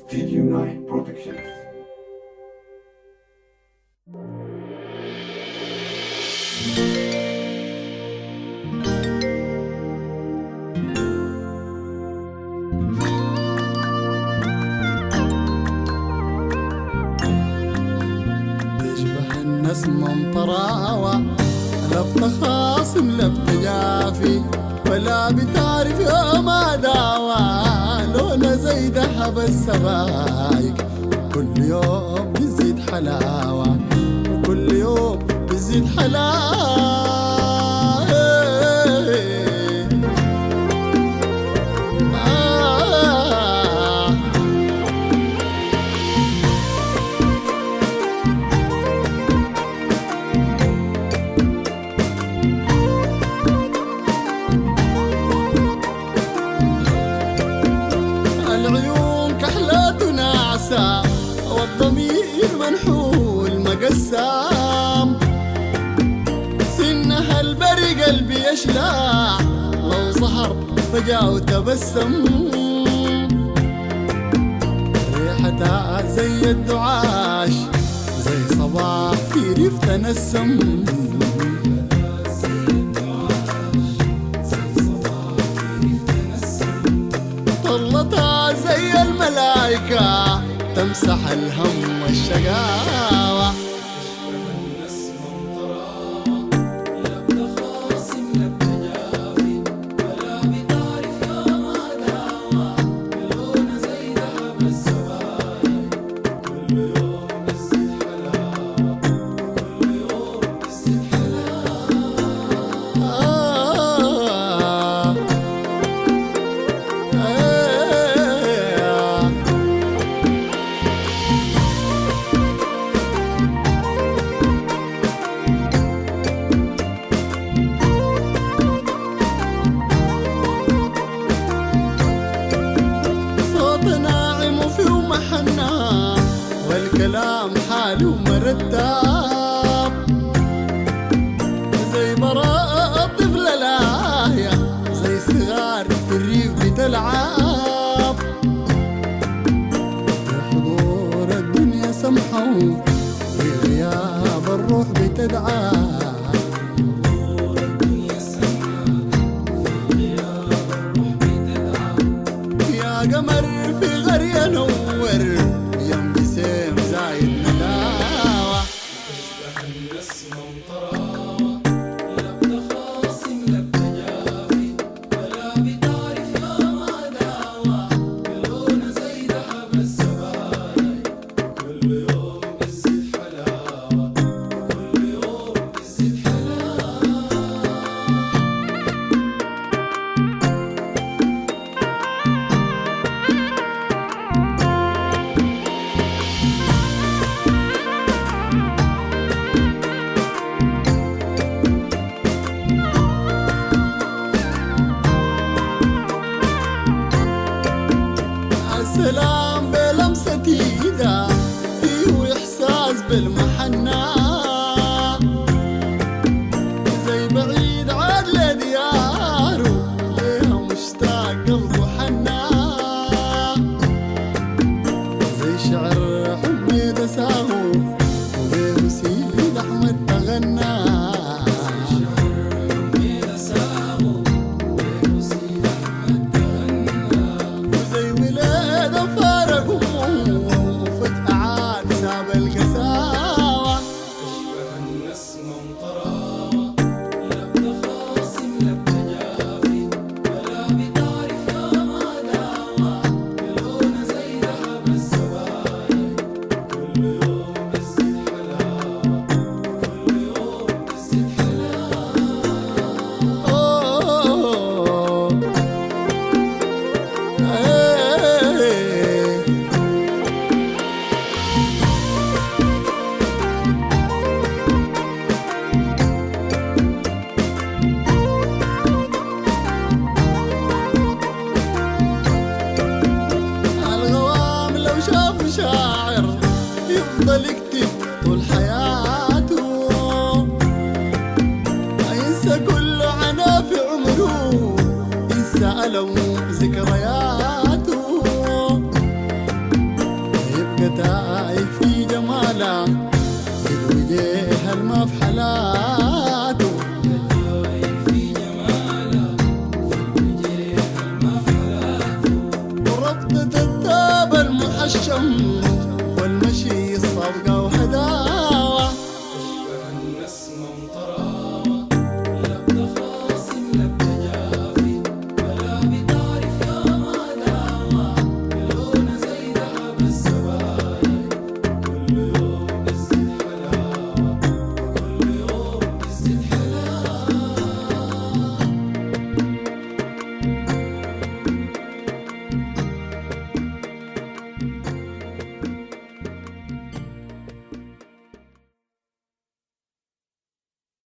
Studio 9 Productions. تشبه النسمة مطراوة، لا بتخاصم لا بتجافي، ولا بتعرف يوم داوى. لونها زي ذهب السبايك، كل يوم بيزيد حلاوة، وكل يوم بيزيد حلاوة. العيون كحلة ناعسة، والضمير منحول مقسام. سنها البري قلبي يشلع، لو ظهر فجأة وتبسم. ريحتها زي الدعاش، زي صباح في ريف تنسم. طلتها زي الملايكة، تمسح الهم والشقاوة. ناعم وفيه محنة، والكلام حالي ومرتب، زي براءة الطفلة لاهية، زي صغار في الريف بتلعب. في حضور الدنيا سمحة، في غياب الروح بتدعى. قمر في غرية نور، يوم بسيم زايد نداوة. تشبه النسمة مطراوة، لا بتخاصم لا بتجافي، ولا بتعرف يوم داوة. لونها زي ذهب السبايك، كل يوم بتزيد حلاوة، كل يوم بتزيد حلاوة. السلام بلمسة ايده، فيه احساس بالمحنة، زي بعيد عاد لدياره، ليها مشتاق قلبه حنا. زي شعر حميد ساهو، وبيه سيد احمد تغنى. الغوام لو شاف شاعر يفضل يكتب طول حياته، ينسى كل عنا في عمره، ينسى ألم ذكرياته. قتاي في جماله في الوجه الما في حالاته وربطة الثوب المحشم